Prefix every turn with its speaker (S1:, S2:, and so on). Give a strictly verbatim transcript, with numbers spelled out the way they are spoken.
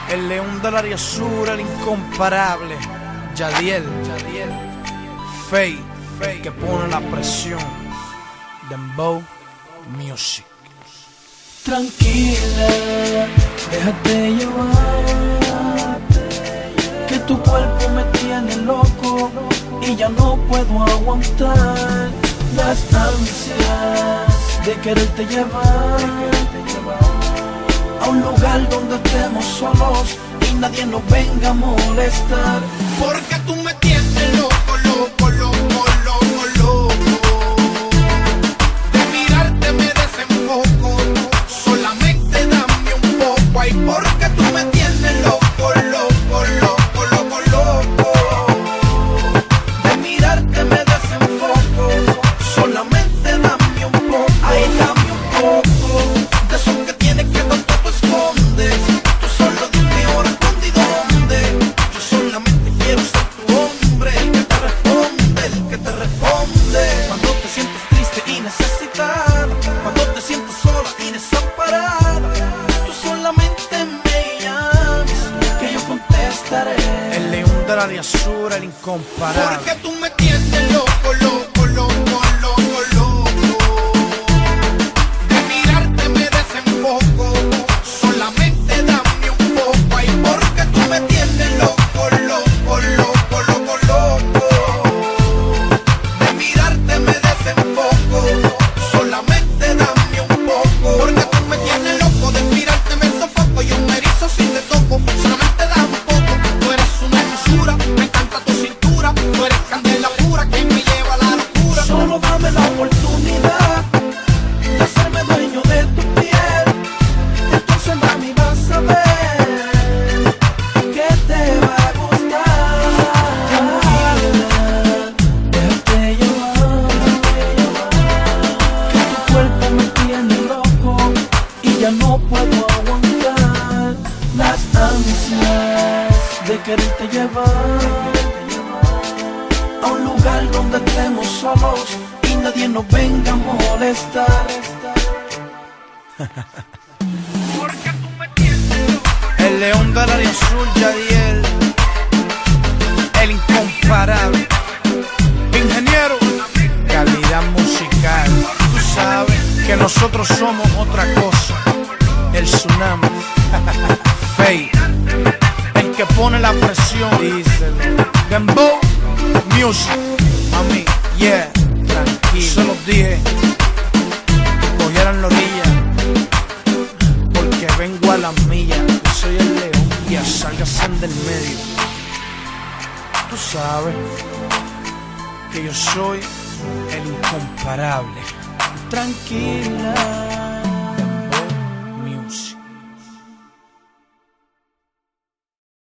S1: El león del área sur, el incomparable Yadiel, Yadiel. Faye, el que pone la presión. Dembow Music.
S2: Tranquila, déjate llevar, que tu cuerpo me tiene loco y ya no puedo aguantar las ansias de quererte llevar a un lugar donde estemos solos y nadie nos venga a molestar.
S3: Porque tú me tienes loco, loco, loco, loco, loco. De mirarte me desenfoco, solamente dame un poco. Ay, porque tú me tienes loco, loco, loco, loco, loco. De mirarte me desenfoco, solamente dame un poco. Ay, dame un poco de eso que tienes que tanto tú escondes. Tú solo dime ahora cuándo y dónde. Yo solamente quiero ser tu hombre, el que te responde, el que te responde. Cuando te sientes triste y necesitada, cuando te sientes sola y desamparada, tú solamente me llames, que yo contestaré.
S1: El león del área sur, el incomparable.
S3: Porque tú me tienes loco, loco, loco, loco, loco. De mirarte me desenfoco, solamente dame un poco. Ay, porque tú me tienes loco, loco, loco, loco, loco. De mirarte me desenfoco, solamente dame un poco. Porque tú me tienes loco, de mirarte me sofoco. Yo me erizo si te toco, solamente dame un poco. Tú eres una hermosura, me encanta tu cintura. Tú eres candela pura que me lleva a la locura.
S2: Solo dame la oportunidad de hacerme dueño de tu piel. Entonces mami vas a ver que te va a gustar. Tranquila, déjate llevar, que tu cuerpo me tiene loco y ya no puedo aguantar las ansias de quererte llevar a un lugar donde estemos solos y nadie nos venga a molestar.
S3: Porque tú me tienes loco.
S1: El león del área sur, Yadiel, el incomparable. Ingeniero, calidad musical. Tú sabes que nosotros somos otra cosa. El tsunami. Faye, el que pone la presión. Díselo. Dembow Music. Mami, yeah, tranquilo. Se los dije que cogieran la orilla, porque vengo a la milla. Yo soy el león y a sálgase del medio. Tú sabes que yo soy el incomparable.
S2: Tranquila,